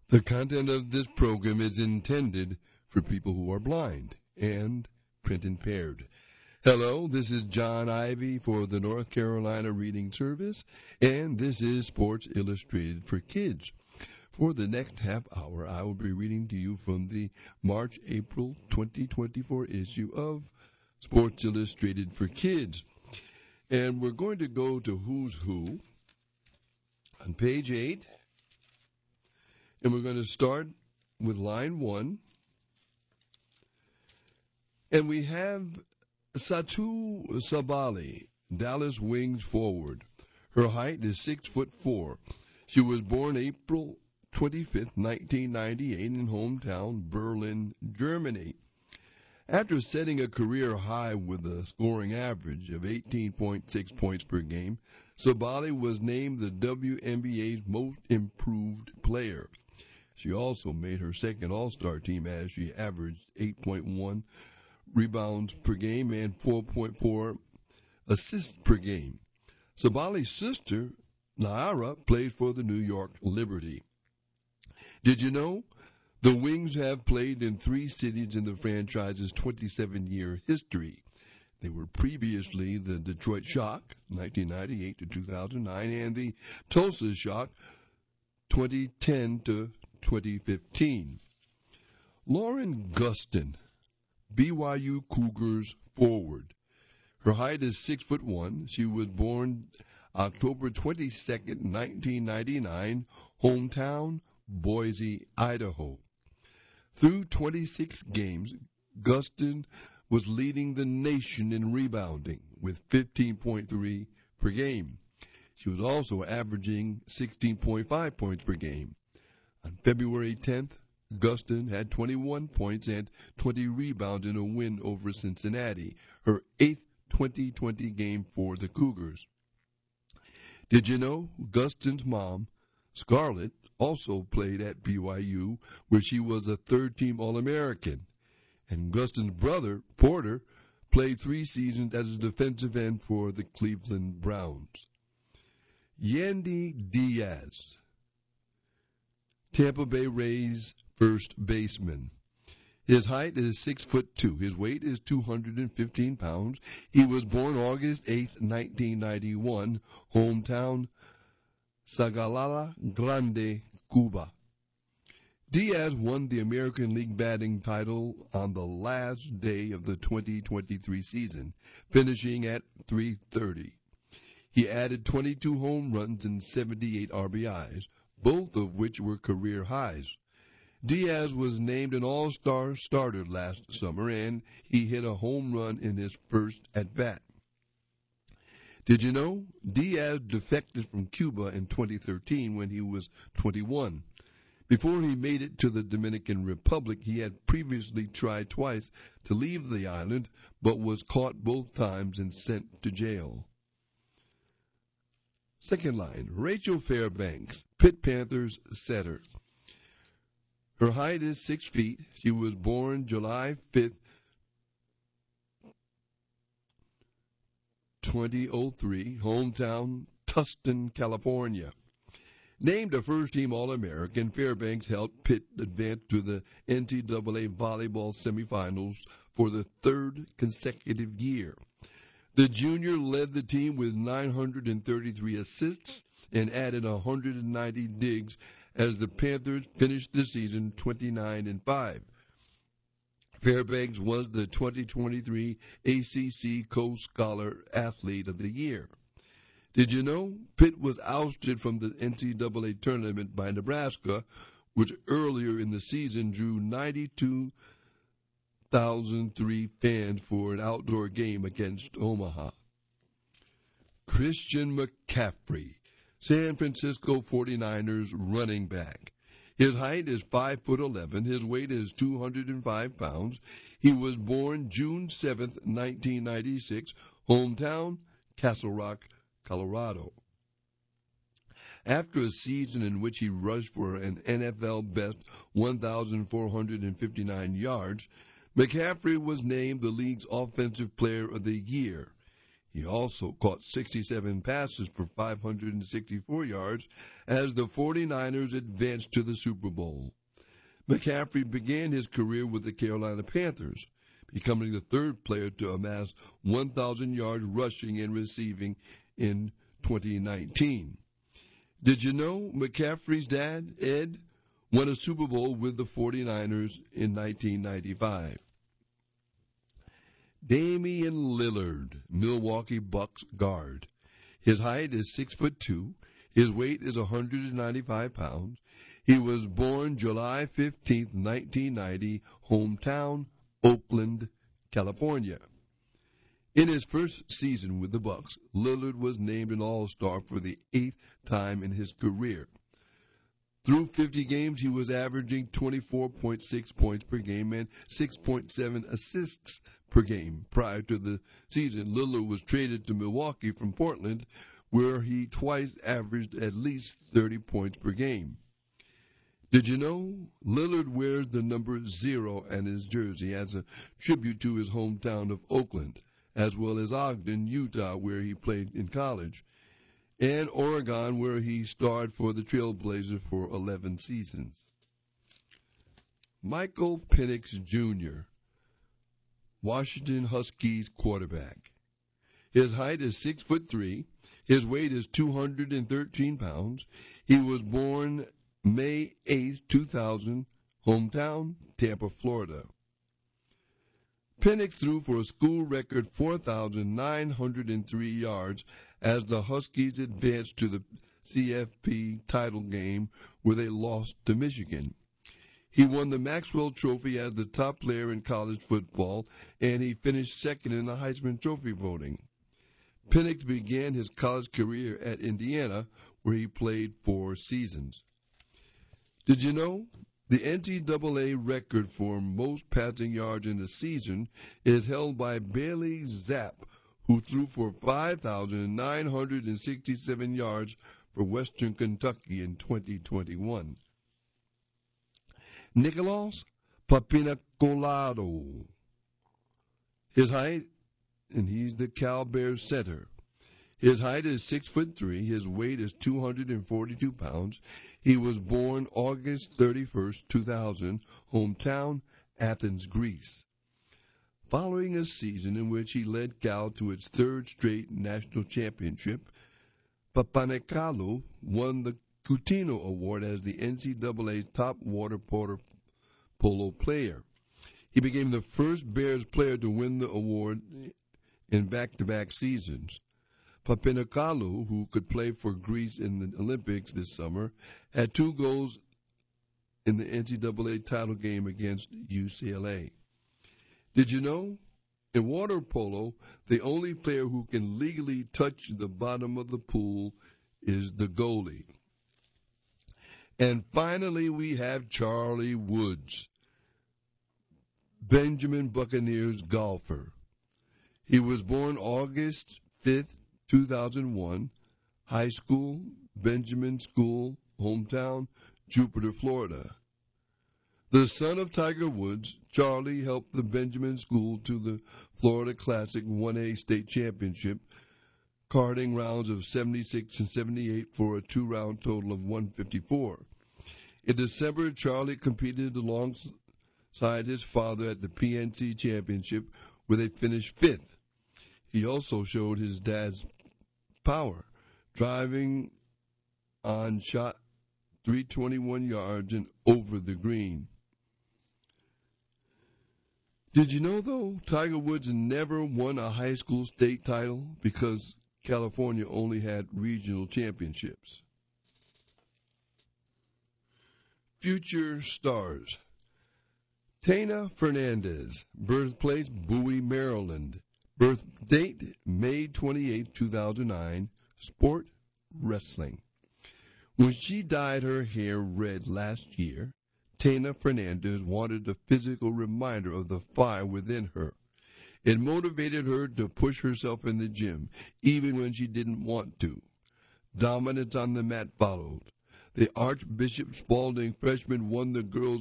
The content of this program is intended for people who are blind and print impaired. Hello, this is John Ivy for the North Carolina Reading Service, and this is Sports Illustrated for Kids. For the next half hour, I will be reading to you from the March-April 2024 issue of Sports Illustrated for Kids. And we're going to go to Who's Who on page 8. And we're going to start with line 1. And we have Satou Sabally, Dallas Wings forward. Her height is 6'4". She was born April 25th, 1998 in hometown Berlin, Germany. After setting a career high with a scoring average of 18.6 points per game, Sabally was named the WNBA's most improved player. She also made her second All-Star team as she averaged 8.1 rebounds per game and 4.4 assists per game. Sabally's sister, Naira, played for the New York Liberty. Did you know? The Wings have played in 3 cities in the franchise's 27-year history. They were previously the Detroit Shock, 1998 to 2009, and the Tulsa Shock, 2010 to 2015. Lauren Gustin, BYU Cougars forward. Her height is 6'1". She was born October 22nd, 1999, hometown Boise, Idaho. Through 26 games, Gustin was leading the nation in rebounding with 15.3 per game. She was also averaging 16.5 points per game. On February 10th, Gustin had 21 points and 20 rebounds in a win over Cincinnati, her 8th 2020 game for the Cougars. Did you know Gustin's mom, Scarlett, also played at BYU, where she was a third-team All-American, and Gustin's brother, Porter, played 3 seasons as a defensive end for the Cleveland Browns. Yandy Diaz, Tampa Bay Rays first baseman. His height is 6'2". His weight is 215 pounds. He was born August 8th, 1991, hometown Sagalala Grande, Cuba. Diaz won the American League batting title on the last day of the 2023 season, finishing at .330. He added 22 home runs and 78 RBIs, both of which were career highs. Diaz was named an All-Star starter last summer, and he hit a home run in his first at-bat. Did you know Diaz defected from Cuba in 2013 when he was 21? Before he made it to the Dominican Republic, he had previously tried twice to leave the island, but was caught both times and sent to jail. Second line, Rachel Fairbanks, Pitt Panthers setter. Her height is 6 feet. She was born July 5th, 2003, hometown Tustin, California. Named a first-team All-American, Fairbanks helped Pitt advance to the NCAA volleyball semifinals for the 3rd consecutive year. The junior led the team with 933 assists and added 190 digs as the Panthers finished the season 29-5. Fairbanks was the 2023 ACC Co-Scholar Athlete of the Year. Did you know Pitt was ousted from the NCAA tournament by Nebraska, which earlier in the season drew 92,003 fans for an outdoor game against Omaha? Christian McCaffrey, San Francisco 49ers running back. His height is 5'11". His weight is 205 pounds. He was born June 7th, 1996, hometown Castle Rock, Colorado. After a season in which he rushed for an NFL best 1,459 yards, McCaffrey was named the league's Offensive Player of the Year. He also caught 67 passes for 564 yards as the 49ers advanced to the Super Bowl. McCaffrey began his career with the Carolina Panthers, becoming the third player to amass 1,000 yards rushing and receiving in 2019. Did you know McCaffrey's dad, Ed, won a Super Bowl with the 49ers in 1995? Damian Lillard, Milwaukee Bucks guard. His height is 6'2". His weight is 195 pounds. He was born July 15, 1990, hometown, Oakland, California. In his first season with the Bucks, Lillard was named an All-Star for the 8th time in his career. Through 50 games, he was averaging 24.6 points per game and 6.7 assists per game. Prior to the season, Lillard was traded to Milwaukee from Portland, where he twice averaged at least 30 points per game. Did you know Lillard wears the number 0 on his jersey as a tribute to his hometown of Oakland, as well as Ogden, Utah, where he played in college, and Oregon, where he starred for the Trailblazers for 11 seasons. Michael Penix Jr., Washington Huskies quarterback. His height is 6'3". His weight is 213 pounds. He was born May 8, 2000, hometown, Tampa, Florida. Penix threw for a school record 4,903 yards as the Huskies advanced to the CFP title game where they lost to Michigan. He won the Maxwell Trophy as the top player in college football, and he finished second in the Heisman Trophy voting. Penix began his college career at Indiana, where he played 4 seasons. Did you know the NCAA record for most passing yards in a season is held by Bailey Zapp, who threw for 5,967 yards for Western Kentucky in 2021. Nicolas Papinicolado. His height, and he's the Cal Bears center. His height is 6'3". His weight is 242 pounds. He was born August 31st, 2000, hometown, Athens, Greece. Following a season in which he led Cal to its 3rd straight national championship, Papanicalo won the Coutinho Award as the NCAA's top water polo player. He became the first Bears player to win the award in back-to-back seasons. Papanicalo, who could play for Greece in the Olympics this summer, had 2 goals in the NCAA title game against UCLA. Did you know? In water polo, the only player who can legally touch the bottom of the pool is the goalie. And finally, we have Charlie Woods, Benjamin Buccaneers golfer. He was born August 5th, 2001, high school, Benjamin School, hometown, Jupiter, Florida. The son of Tiger Woods, Charlie helped the Benjamin School to the Florida Classic 1A state championship, carding rounds of 76 and 78 for a 2-round total of 154. In December, Charlie competed alongside his father at the PNC Championship, where they finished 5th. He also showed his dad's power, driving on shot 321 yards and over the green. Did you know, though, Tiger Woods never won a high school state title because California only had regional championships? Future stars. Tana Fernandez, birthplace Bowie, Maryland. Birth date May 28, 2009. Sport, wrestling. When she dyed her hair red last year, Tana Fernandez wanted a physical reminder of the fire within her. It motivated her to push herself in the gym, even when she didn't want to. Dominance on the mat followed. The Archbishop Spalding freshman won the girls'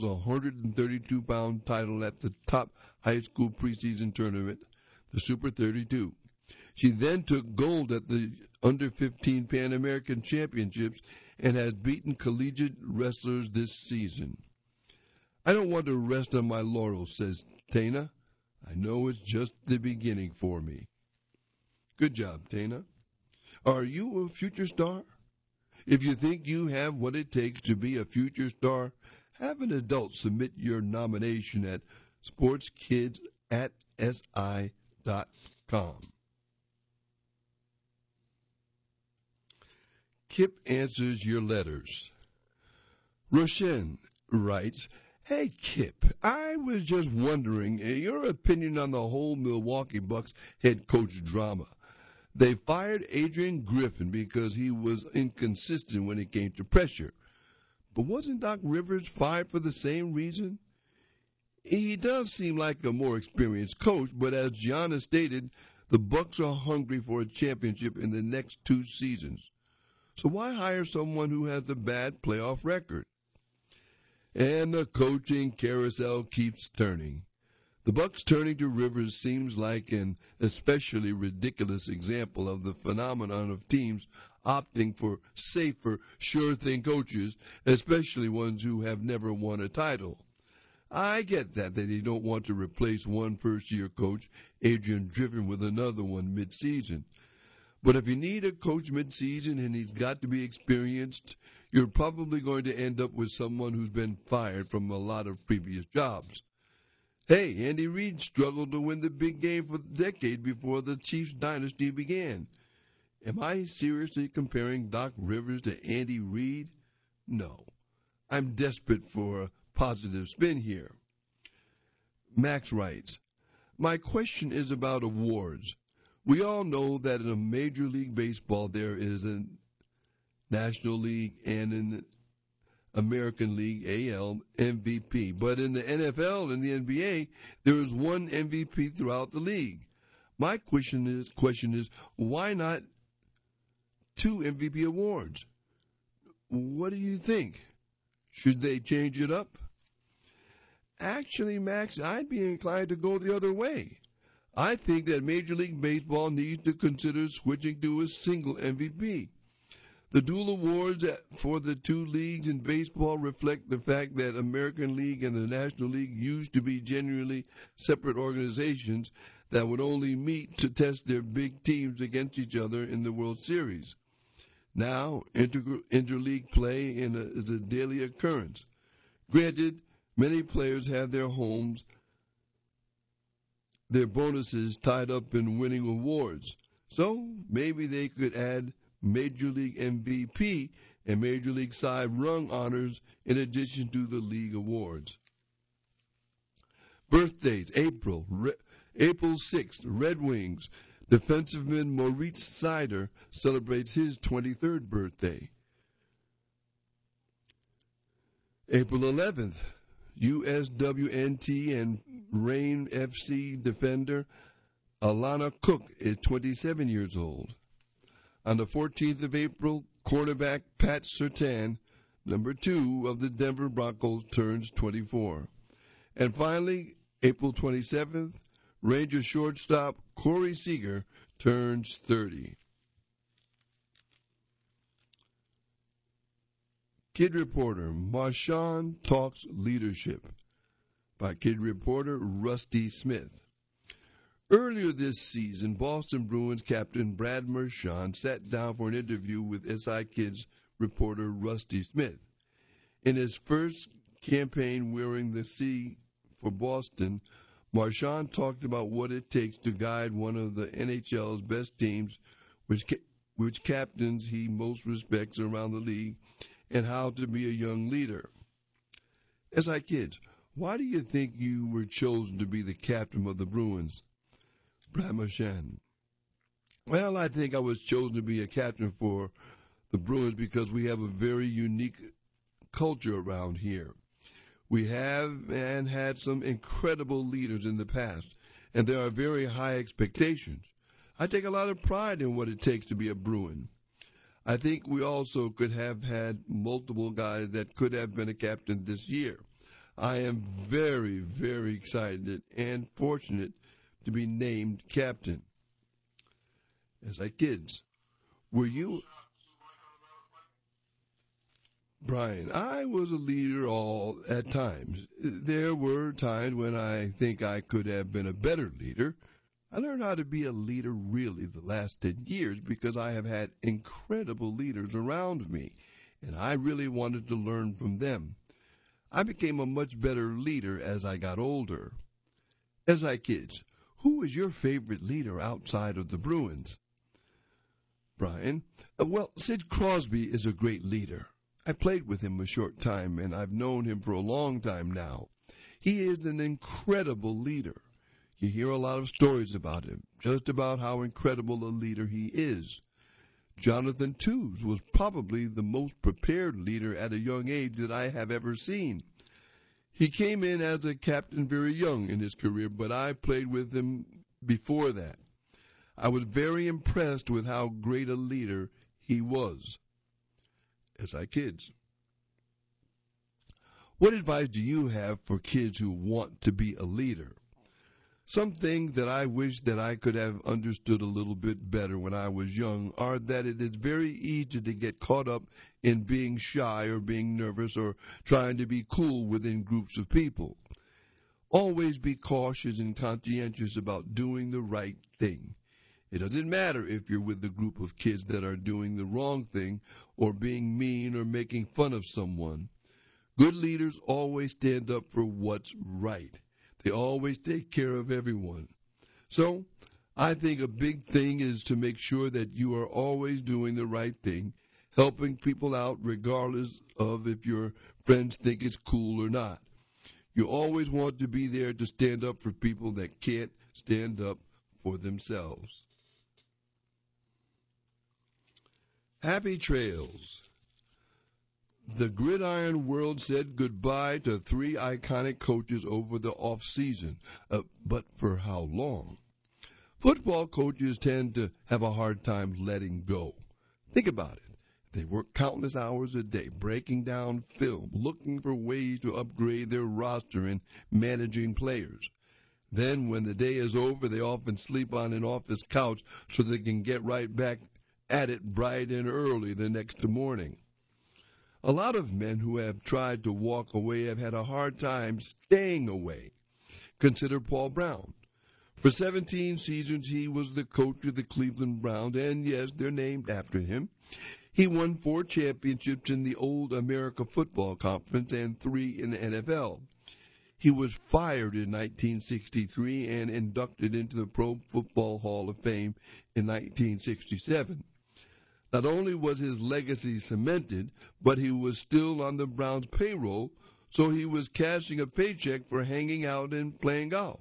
132-pound title at the top high school preseason tournament, the Super 32. She then took gold at the Under-15 Pan American Championships and has beaten collegiate wrestlers this season. I don't want to rest on my laurels, says Tana. I know it's just the beginning for me. Good job, Tana. Are you a future star? If you think you have what it takes to be a future star, have an adult submit your nomination at sportskids@si.com. Kip answers your letters. Roshan writes, Hey, Kip, I was just wondering your opinion on the whole Milwaukee Bucks head coach drama. They fired Adrian Griffin because he was inconsistent when it came to pressure. But wasn't Doc Rivers fired for the same reason? He does seem like a more experienced coach, but as Giannis stated, the Bucks are hungry for a championship in the next 2 seasons. So why hire someone who has a bad playoff record? And the coaching carousel keeps turning. The Bucks turning to Rivers seems like an especially ridiculous example of the phenomenon of teams opting for safer, sure-thing coaches, especially ones who have never won a title. I get that they don't want to replace one first-year coach, Adrian Griffin, with another one mid-season. But if you need a coach mid-season and he's got to be experienced, you're probably going to end up with someone who's been fired from a lot of previous jobs. Hey, Andy Reid struggled to win the big game for the decade before the Chiefs dynasty began. Am I seriously comparing Doc Rivers to Andy Reid? No. I'm desperate for a positive spin here. Max writes, My question is about awards. We all know that in a Major League Baseball there is a National League and an American League AL MVP. But in the NFL and the NBA, there is one MVP throughout the league. My question is, why not 2 MVP awards? What do you think? Should they change it up? Actually, Max, I'd be inclined to go the other way. I think that Major League Baseball needs to consider switching to a single MVP. The dual awards for the 2 leagues in baseball reflect the fact that American League and the National League used to be genuinely separate organizations that would only meet to test their big teams against each other in the World Series. Now, interleague play is a daily occurrence. Granted, many players have their bonuses tied up in winning awards. So maybe they could add Major League MVP and Major League Cy Young honors in addition to the league awards. Birthdays, April 6th, Red Wings. Defenseman Moritz Seider celebrates his 23rd birthday. April 11th, USWNT and Reign FC defender Alana Cook is 27 years old. On the 14th of April, cornerback Pat Surtain, number 2 of the Denver Broncos, turns 24. And finally, April 27th, Ranger shortstop Corey Seager turns 30. Kid Reporter, Marshawn Talks Leadership by Kid Reporter Rusty Smith. Earlier this season, Boston Bruins captain Brad Marchand sat down for an interview with SI Kids reporter Rusty Smith. In his first campaign wearing the C for Boston, Marchand talked about what it takes to guide one of the NHL's best teams, which captains he most respects around the league, and how to be a young leader. SI Kids, why do you think you were chosen to be the captain of the Bruins? Brad Marchand. Well, I think I was chosen to be a captain for the Bruins because we have a very unique culture around here. We have and had some incredible leaders in the past, and there are very high expectations. I take a lot of pride in what it takes to be a Bruin. I think we also could have had multiple guys that could have been a captain this year. I am very, very excited and fortunate to be named captain. As like kids, were you, Brian? I was a leader all at times. There were times when I think I could have been a better leader. I learned how to be a leader really the last 10 years because I have had incredible leaders around me, and I really wanted to learn from them. I became a much better leader as I got older. As I kids, who is your favorite leader outside of the Bruins? Brian? Well, Sid Crosby is a great leader. I played with him a short time, and I've known him for a long time now. He is an incredible leader. You hear a lot of stories about him, just about how incredible a leader he is. Jonathan Toews was probably the most prepared leader at a young age that I have ever seen. He came in as a captain very young in his career, but I played with him before that. I was very impressed with how great a leader he was. As I kids. What advice do you have for kids who want to be a leader? Some things that I wish that I could have understood a little bit better when I was young are that it is very easy to get caught up in being shy or being nervous or trying to be cool within groups of people. Always be cautious and conscientious about doing the right thing. It doesn't matter if you're with a group of kids that are doing the wrong thing or being mean or making fun of someone. Good leaders always stand up for what's right. They always take care of everyone. So, I think a big thing is to make sure that you are always doing the right thing, helping people out regardless of if your friends think it's cool or not. You always want to be there to stand up for people that can't stand up for themselves. Happy trails. The gridiron world said goodbye to three iconic coaches over the off-season, but for how long? Football coaches tend to have a hard time letting go. Think about it. They work countless hours a day breaking down film, looking for ways to upgrade their roster and managing players. Then when the day is over, they often sleep on an office couch so they can get right back at it bright and early the next morning. A lot of men who have tried to walk away have had a hard time staying away. Consider Paul Brown. For 17 seasons, he was the coach of the Cleveland Browns, and yes, they're named after him. He won 4 championships in the Old America Football Conference and 3 in the NFL. He was fired in 1963 and inducted into the Pro Football Hall of Fame in 1967. Not only was his legacy cemented, but he was still on the Browns' payroll, so he was cashing a paycheck for hanging out and playing golf.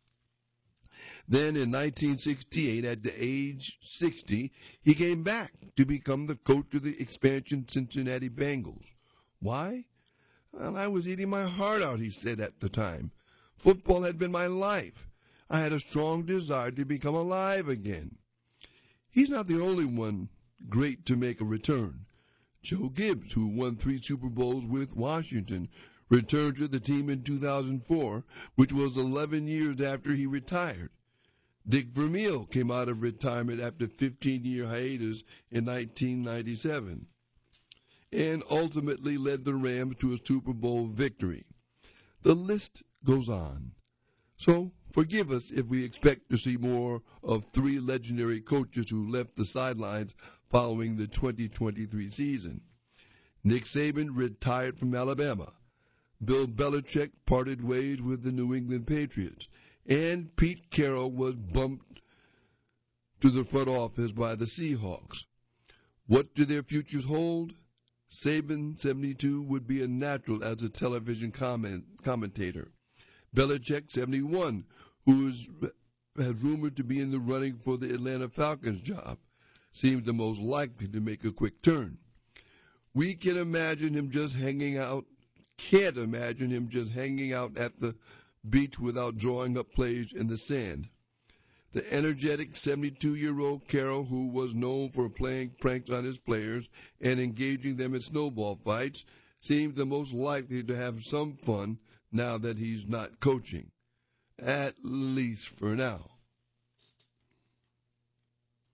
Then in 1968, at the age 60, he came back to become the coach of the expansion Cincinnati Bengals. Why? Well, I was eating my heart out, he said at the time. Football had been my life. I had a strong desire to become alive again. He's not the only one great to make a return. Joe Gibbs, who won 3 Super Bowls with Washington, returned to the team in 2004, which was 11 years after he retired. Dick Vermeil came out of retirement after a 15-year hiatus in 1997 and ultimately led the Rams to a Super Bowl victory. The list goes on. So forgive us if we expect to see more of 3 legendary coaches who left the sidelines following the 2023 season. Nick Saban retired from Alabama. Bill Belichick parted ways with the New England Patriots. And Pete Carroll was bumped to the front office by the Seahawks. What do their futures hold? Saban, 72, would be a natural as a television commentator. Belichick, 71, who is rumored to be in the running for the Atlanta Falcons job, seems the most likely to make a quick turn. We can imagine him just hanging out, can't imagine him just hanging out at the beach without drawing up plays in the sand. The energetic 72-year-old Carroll, who was known for playing pranks on his players and engaging them in snowball fights, seemed the most likely to have some fun now that he's not coaching, at least for now.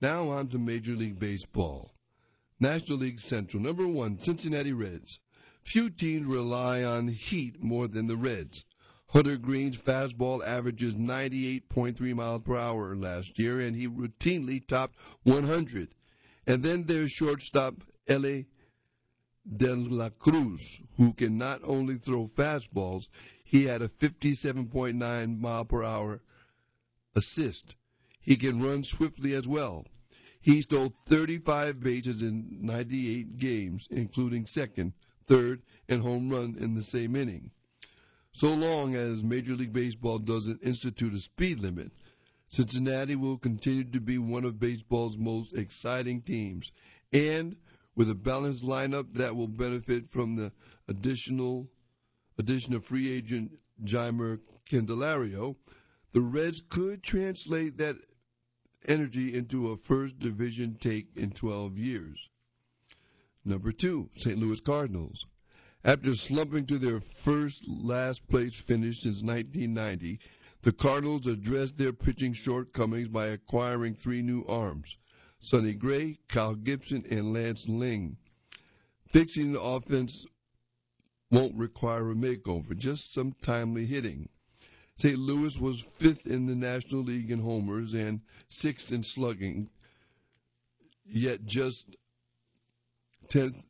Now on to Major League Baseball. National League Central. Number 1, Cincinnati Reds. Few teams rely on heat more than the Reds. Hunter Green's fastball averages 98.3 miles per hour last year, and he routinely topped 100. And then there's shortstop Elly De La Cruz, who can not only throw fastballs, he had a 57.9 mile per hour assist. He can run swiftly as well. He stole 35 bases in 98 games, including second, third, and home run in the same inning. So long as Major League Baseball doesn't institute a speed limit, Cincinnati will continue to be one of baseball's most exciting teams. And with a balanced lineup that will benefit from the addition of free agent Jeimer Candelario, the Reds could translate that energy into a first division take in 12 years. Number 2, St. Louis Cardinals. After slumping to their first last place finish since 1990, the Cardinals addressed their pitching shortcomings by acquiring 3 new arms, Sonny Gray, Kyle Gibson, and Lance Lynn. Fixing the offense won't require a makeover, just some timely hitting. St. Louis was 5th in the National League in homers and 6th in slugging, yet just 10th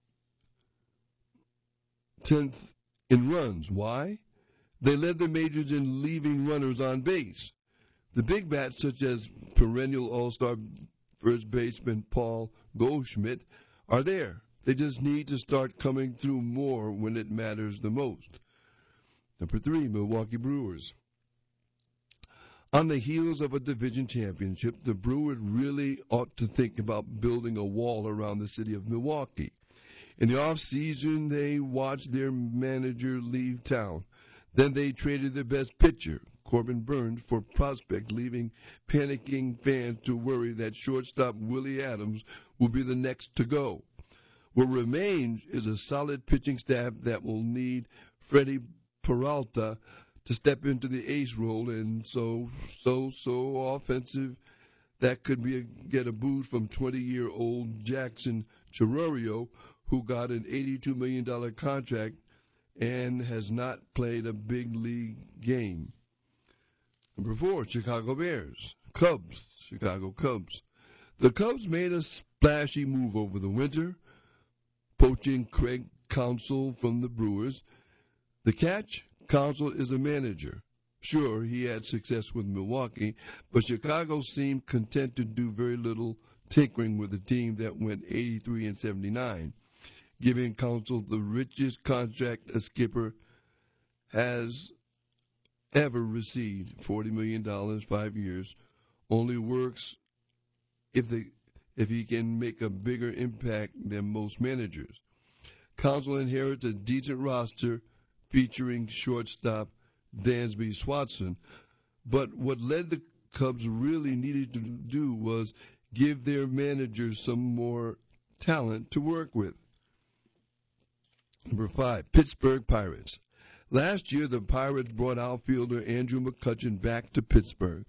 in runs. Why? They led the majors in leaving runners on base. The big bats, such as perennial all-star first baseman Paul Goldschmidt, are there. They just need to start coming through more when it matters the most. Number 3, Milwaukee Brewers. On the heels of a division championship, the Brewers really ought to think about building a wall around the city of Milwaukee. In the off-season, they watched their manager leave town. Then they traded their best pitcher, Corbin Burnes, for prospect, leaving panicking fans to worry that shortstop Willie Adams will be the next to go. What remains is a solid pitching staff that will need Freddie Peralta to step into the ace role, and so offensive that could get a boost from 20-year-old Jackson Chourio, who got an $82 million contract and has not played a big league game. Number 4, Chicago Bears. Chicago Cubs. The Cubs made a splashy move over the winter, poaching Craig Counsell from the Brewers. The catch? Counsell is a manager. Sure, he had success with Milwaukee, but Chicago seemed content to do very little tinkering with a team that went 83-79, giving Counsell the richest contract a skipper has ever received, $40 million, 5 years. Only works if he can make a bigger impact than most managers. Counsell inherits a decent roster featuring shortstop Dansby Swanson, but what led the Cubs really needed to do was give their managers some more talent to work with. Number 5, Pittsburgh Pirates. Last year, the Pirates brought outfielder Andrew McCutchen back to Pittsburgh.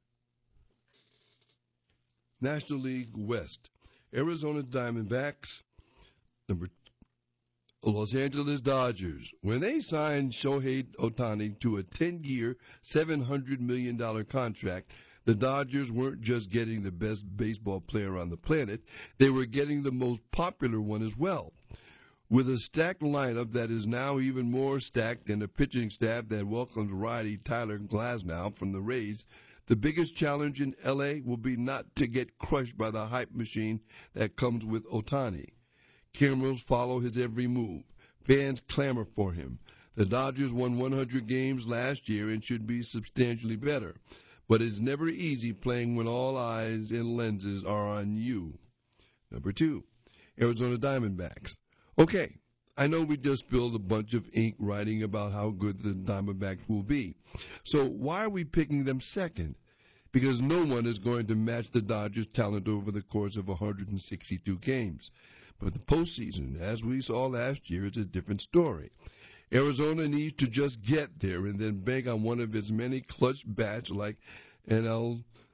National League West. Arizona Diamondbacks. Number 2, Los Angeles Dodgers. When they signed Shohei Ohtani to a 10-year, $700 million contract, the Dodgers weren't just getting the best baseball player on the planet, they were getting the most popular one as well. With a stacked lineup that is now even more stacked and a pitching staff that welcomes righty Tyler Glasnow from the Rays, the biggest challenge in L.A. will be not to get crushed by the hype machine that comes with Ohtani. Cameras follow his every move. Fans clamor for him. The Dodgers won 100 games last year and should be substantially better. But it's never easy playing when all eyes and lenses are on you. Number 2, Arizona Diamondbacks. Okay, I know we just spilled a bunch of ink writing about how good the Diamondbacks will be. So why are we picking them second? Because no one is going to match the Dodgers' talent over the course of 162 games. But the postseason, as we saw last year, is a different story. Arizona needs to just get there and then bank on one of its many clutch bats like NL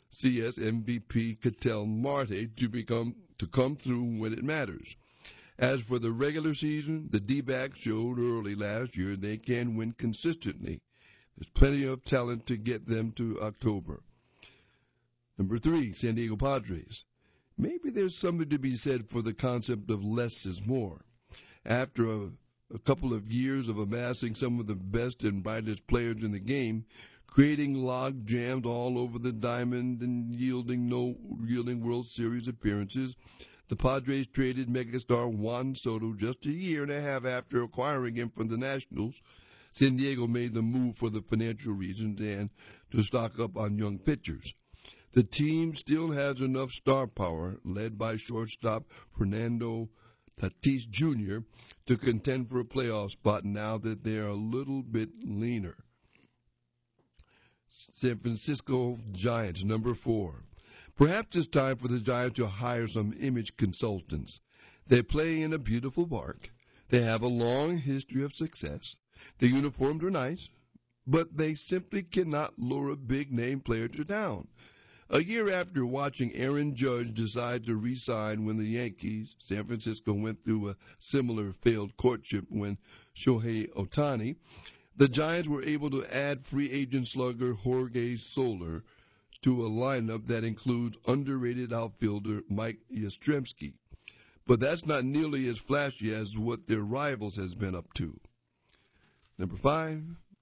CS MVP Ketel Marte to come through when it matters. As for the regular season, the D-backs showed early last year they can win consistently. There's plenty of talent to get them to October. Number 3, San Diego Padres. Maybe there's something to be said for the concept of less is more. After a couple of years of amassing some of the best and brightest players in the game, creating log jams all over the diamond and yielding World Series appearances, the Padres traded megastar Juan Soto just a year and a half after acquiring him from the Nationals. San Diego made the move for the financial reasons and to stock up on young pitchers. The team still has enough star power, led by shortstop Fernando Tatis Jr., to contend for a playoff spot now that they are a little bit leaner. San Francisco Giants, number 4. Perhaps it's time for the Giants to hire some image consultants. They play in a beautiful park. They have a long history of success. The uniforms are nice, but they simply cannot lure a big-name player to town. A year after watching Aaron Judge decide to re-sign when the Yankees, San Francisco went through a similar failed courtship when Shohei Ohtani, the Giants were able to add free agent slugger Jorge Soler to a lineup that includes underrated outfielder Mike Yastrzemski. But that's not nearly as flashy as what their rivals has been up to. Number 5,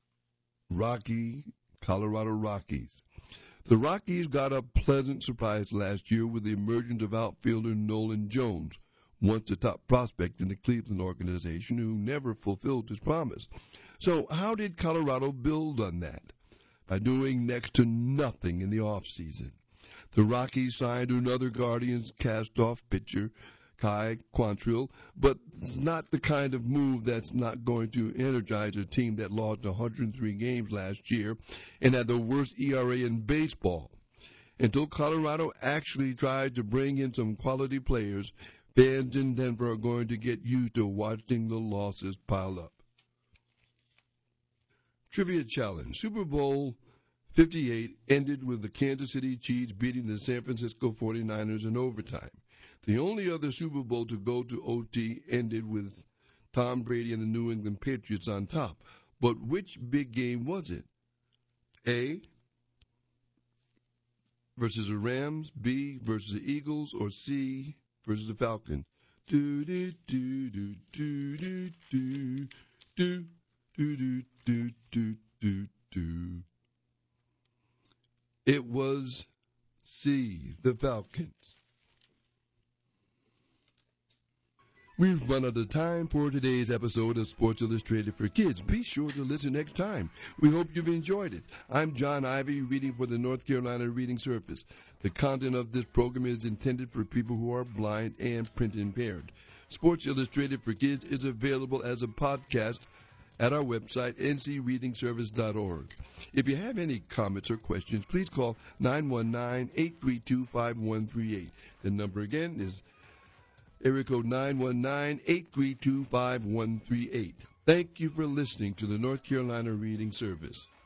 Colorado Rockies. The Rockies got a pleasant surprise last year with the emergence of outfielder Nolan Jones, once a top prospect in the Cleveland organization who never fulfilled his promise. So how did Colorado build on that? By doing next to nothing in the offseason. The Rockies signed another Guardians cast-off pitcher, Kai Quantrill, but it's not the kind of move that's not going to energize a team that lost 103 games last year and had the worst ERA in baseball. Until Colorado actually tried to bring in some quality players, fans in Denver are going to get used to watching the losses pile up. Trivia Challenge. Super Bowl 58 ended with the Kansas City Chiefs beating the San Francisco 49ers in overtime. The only other Super Bowl to go to OT ended with Tom Brady and the New England Patriots on top. But which big game was it? A, versus the Rams, B, versus the Eagles, or C, versus the Falcons? Do do do do do do do do do do do do do. It was C, the Falcons. We've run out of time for today's episode of Sports Illustrated for Kids. Be sure to listen next time. We hope you've enjoyed it. I'm John Ivy, reading for the North Carolina Reading Service. The content of this program is intended for people who are blind and print impaired. Sports Illustrated for Kids is available as a podcast at our website, ncreadingservice.org. If you have any comments or questions, please call 919-832-5138. The number again is area code 919-832-5138. Thank you for listening to the North Carolina Reading Service.